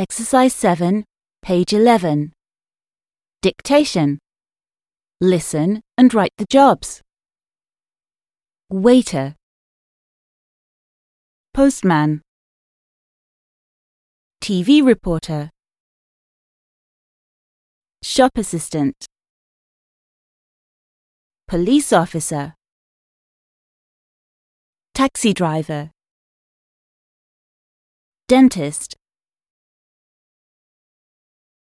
Exercise 7, page 11. Dictation. Listen and write the jobs. Waiter. Postman. TV reporter. Shop assistant. Police officer. Taxi driver. Dentist.